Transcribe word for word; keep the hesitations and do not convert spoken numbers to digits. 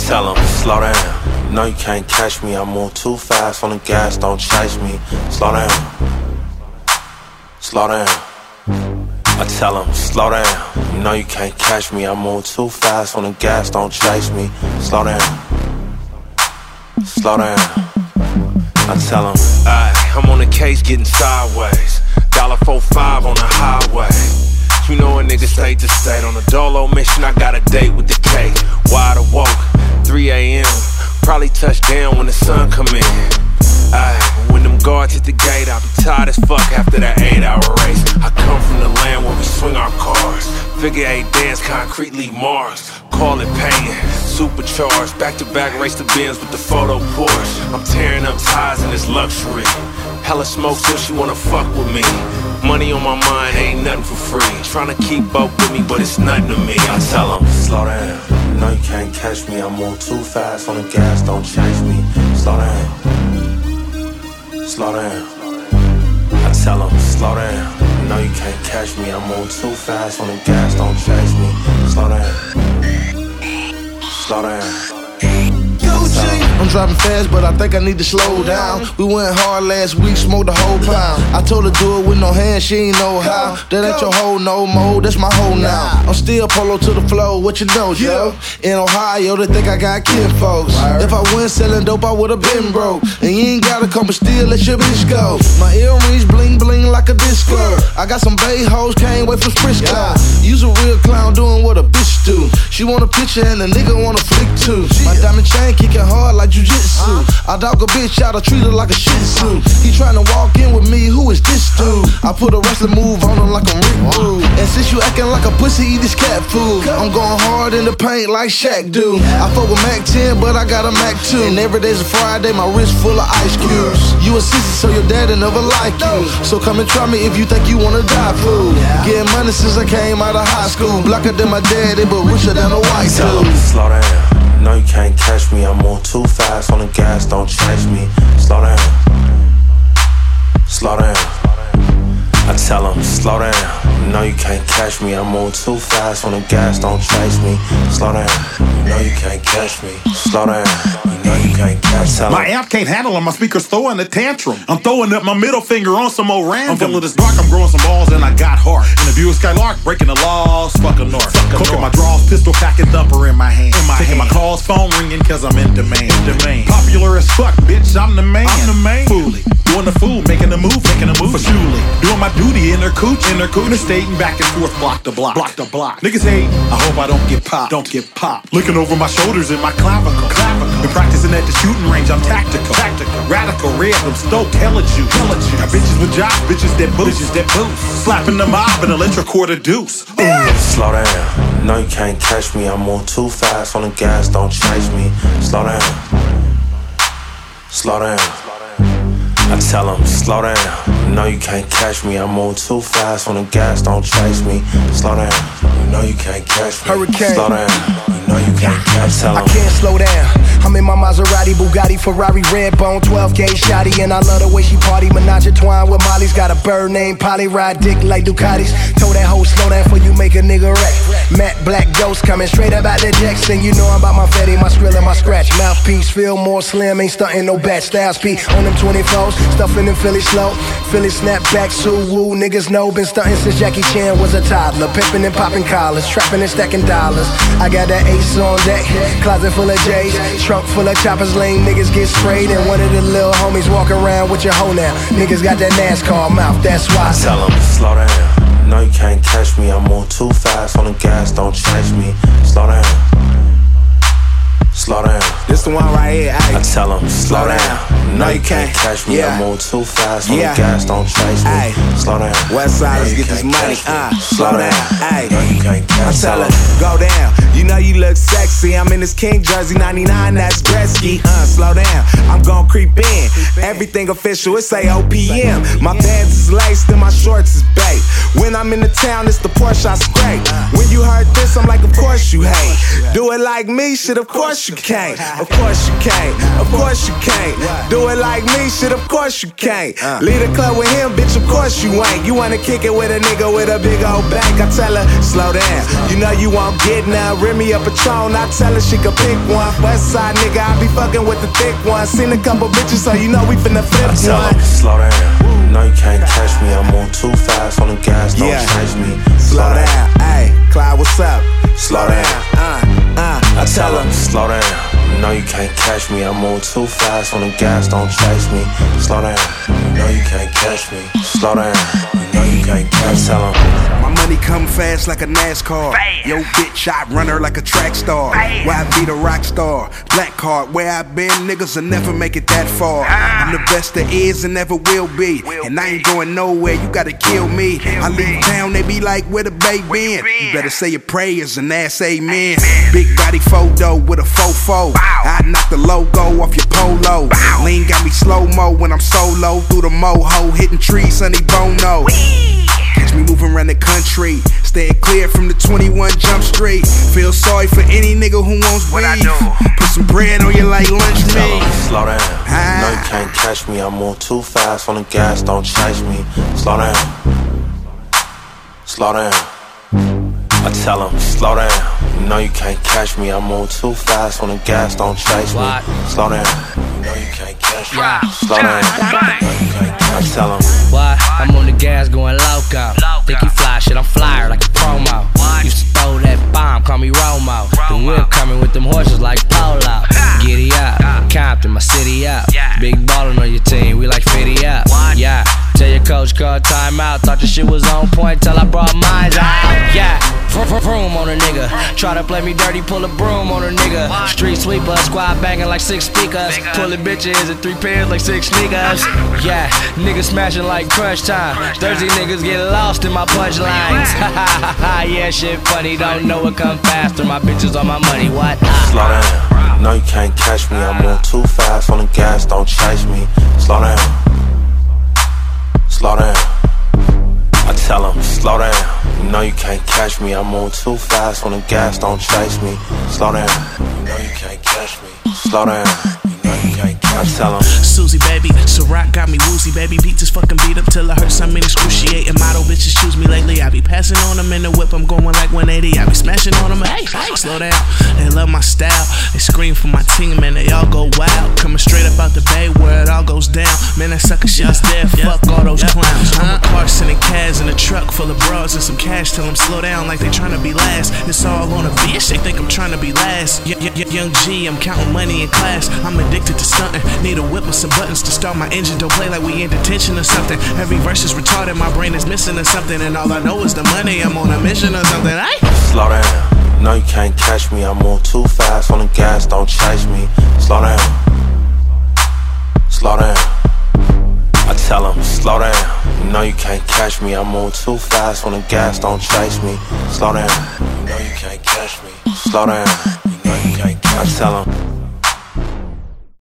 tell him, slow down. No, you can't catch me. I move too fast on the gas, don't chase me. Slow down. Slow down. I tell him, slow down. You know you can't catch me. I move too fast on the gas, don't chase me. Slow down. Slow down. I tell him, ayy, I'm on the case getting sideways. Dollar four five on the highway. You know a nigga state to state. On a dolo mission, I got a date with the K. Wide awoke, three a.m. Probably touch down when the sun come in. Ayy, when them guards hit the gate, I'll be tired as fuck after that eight hour race. I come from the land where we swing our cars. Figure eight dance, concretely Mars. Call it paying, supercharged. Back to back, race the Benz with the photo Porsche. I'm tearing up ties in this luxury. Hella smoke till she wanna fuck with me. Money on my mind, ain't nothing for free. Tryna keep up with me, but it's nothing to me. I tell them, slow down. You know you can't catch me. I move too fast on the gas, don't chase me. Slow down. Slow down. I tell them, slow down. You know you can't catch me. I move too fast on the gas, don't chase me. Slow down. Slow down. I'm driving fast, but I think I need to slow down. We went hard last week, smoked the whole pound. I told her do it with no hands, she ain't know how. That ain't your hoe no more, that's my hoe now. I'm still polo to the flow, what you know, yo? In Ohio, they think I got kin folks. If I went selling dope, I would've been broke. And you ain't gotta come but still let your bitch go. My earrings bling bling like a disco. I got some bay hoes, can't wait for Frisco. You's a real clown doing what a bitch do. She want a picture and a nigga want a flick too. My diamond chain kicking hard like jujitsu. I dog a bitch out, I treat her like a shih tzu. He tryna walk in with me, who is this dude? I put a wrestling move on him like a Rick Rude. And since you acting like a pussy, eat this cat food. I'm going hard in the paint like Shaq do. I fuck with Mac ten, but I got a Mac two. And every day's a Friday, my wrist full of ice cubes. You a sissy, so your daddy never like you. So come and try me if you think you wanna die, fool. Getting money since I came out of high school. Blacker than my daddy, but richer than a white dude. Slow down. No, you can't catch me. I move too fast on the gas, don't chase me. Slow down. Slow down. I tell him, slow down. No, you can't catch me. I move too fast on the gas, don't chase me. Slow down. You know you can't catch me. Slow down. You know you can't catch me. My amp can't handle it, my speaker's throwing a tantrum. I'm throwing up my middle finger on some old random. I'm feeling this dark, I'm growing some balls and I got heart. In the view of Skylark, breaking the laws, fucking north. Cooking my draws, pistol packing thumper in my hand. In my Taking hand. My calls, phone ringing cause I'm in demand. In demand. Popular as fuck, bitch, I'm the man. I'm the man. Fooly. Doing the fool, making a move, making a move for Shuley. Doing my duty in her cooch, in her cooch. Stating back and forth, block to block, block to block. Niggas hate, I hope I don't get popped, don't get popped. Looking over my shoulders in my clavicle, clavicle. Been practicing at the shooting range, I'm tactical, tactical. Radical, red, I'm stoked, hella juice, hella juice. Got bitches with jobs, bitches that boost, bitches that boost. Slapping the mob and electric quarter deuce. Ooh. Slow down, no you can't catch me. I move too fast on the gas, don't chase me. Slow down, slow down. I tell him, slow down. No, you can't catch me. I move too fast on the gas, don't chase me. Slow down. You know you can't catch me. Hurricane. Slow down. You know you can't catch me. I can't slow down. I'm in my Maserati, Bugatti, Ferrari, Redbone, twelve gauge shotty. And I love the way she party. Menage a twine with Molly's. Got a bird named Polly. Ride dick like Ducatis. Told that hoe slow down before you make a nigga wreck. Matte Black Ghost coming straight up out the Jackson. You know I'm about my fatty, my skrill and my scratch. Mouthpiece feel more slim. Ain't stunting no bad styles. P on them twenty-fours. Stuffing them Philly slow. Philly snapback, Suwoo. Niggas know been stunting since Jackie Chan was a toddler. Pimping and popping collars. Trapping and stacking dollars. I got that ace on deck. Closet full of J's. Trunk full of choppers. Lame niggas get sprayed. And one of the little homies walk around with your hoe now. Niggas got that NASCAR mouth. That's why I tell them, slow down. No, you can't catch me. I move too fast on the gas. Don't chase me. Slow down. Slow down. This the one right here. Ay. I tell him, slow down. No, you can't catch me. Yeah. I move too fast on Yeah. the gas, don't chase me. Ay. Slow down. West side, No, let's you get this can't money. catch me. Uh, Slow slow down. down. Ay. No, you can't catch I me. tell her, go down. You know you look sexy. I'm in this King jersey, ninety-nine, that's Gretzky. Uh, slow down. I'm gon' creep in. Everything official, it say O P M. My pants is laced and my shorts is baked. When I'm in the town, it's the Porsche I scrape. When you heard this, I'm like, of course you hate. Do it like me, shit, of course you can't. Of course you can't. Of course you can't. Do do it like me, shit, of course you can't. Uh. Leave the club with him, bitch, of course you ain't. You wanna kick it with a nigga with a big old bank, I tell her, slow down. You know you won't get none. Rim me a Patron, I tell her she could pick one. West side nigga, I be fucking with the thick one. Seen a couple bitches, so you know we finna flip I tell one. her, slow down. No, you can't catch me. I'm on too fast on the gas. Don't yeah. chase me. Slow, slow down. Hey, Clyde, what's up? Slow down. Uh, uh, I tell her, slow down. No, you can't catch me. I'm on too fast on the gas. Don't chase me. Slow down. No, you can't catch me. Slow down. No, you can't catch me. Tell her. My money come fast like a NASCAR. Yo, bitch, I run her like a track star. Where I be the rock star. Black card, where I been, niggas will never make it that far. I'm the best there is and never will be. And I ain't going nowhere, you gotta kill me. I leave town, they be like, where the babe been? You better say your prayers and ask amen. Big body photo with a fofo. I knock the logo off your polo. Lean got me slow-mo when I'm solo. Through the moho, hitting trees, Sonny Bono. Catch me moving around the country, staying clear from the twenty-one Jump Street. Feel sorry for any nigga who wants what I do. Put some bread on you like lunch meat. Slow down. Ah. No, you can't catch me. I'm on too fast on the gas. Don't chase me. Slow down. Slow down. I tell him, slow down. No, you can't catch me. I'm on too fast on the gas. Don't chase me. Slow down. No, you can't catch me. Slow down. No, you can't. I tell him. What? I'm on the gas going loco. Think you fly, shit, I'm flyer like a promo. Used to throw that bomb, call me Romo. The whip coming with them horses like Polo. Giddy up, Compton, my city up. Big ballin' on your team, we like fifty up. Yeah, tell your coach call timeout. Thought the shit was on point till I brought mine out. Yeah, vroom on a nigga. Try to play me dirty, pull a broom on a nigga. Street sweeper, squad banging like six speakers. Pulling bitches in three pairs like six sneakers. Yeah, niggas smashing like crunch time. Thursday niggas get lost in my punchlines. Yeah, shit funny, don't know what come faster. My bitches on my money, what? Slow down. No, you can't catch me. I'm on too fast on the gas. Don't chase me. Slow down. Slow down. I tell him, slow down. No, you can't catch me. I'm on too fast on the gas. Don't chase me. Slow down. No, you can't catch me. Slow down. I tell him. Susie, baby, Ciroc got me woozy, baby. Beat this fucking beat up till it hurts. I'm in excruciating. Model bitches choose me lately. I be passing on them in the whip. I'm going like one eighty. I be smashing on them. Hey, hey, slow down. They love my style. They scream for my team, man. They all go wild. Coming straight up out the bay where it all goes down. Man, that sucker shit's dead. Fuck all those clowns. I'm a car sending cabs in a truck full of bras and some cash. Tell them slow down like they trying to be last. It's all on a bitch. They think I'm trying to be last. Y- y- y- young G, I'm counting money in class. I'm addicted to stunting. Need a whip with some buttons to start my engine. Don't play like we in detention or something. Every verse is retarded, my brain is missing or something. And all I know is the money, I'm on a mission or something. Ay? Slow down. No, you can't catch me. I'm on too fast on the gas. Don't chase me. Slow down. Slow down. I tell him, slow down. No, you can't catch me. I'm on too fast on the gas. Don't chase me. Slow down. No, you can't catch me. Slow down. No, you can't. I tell him.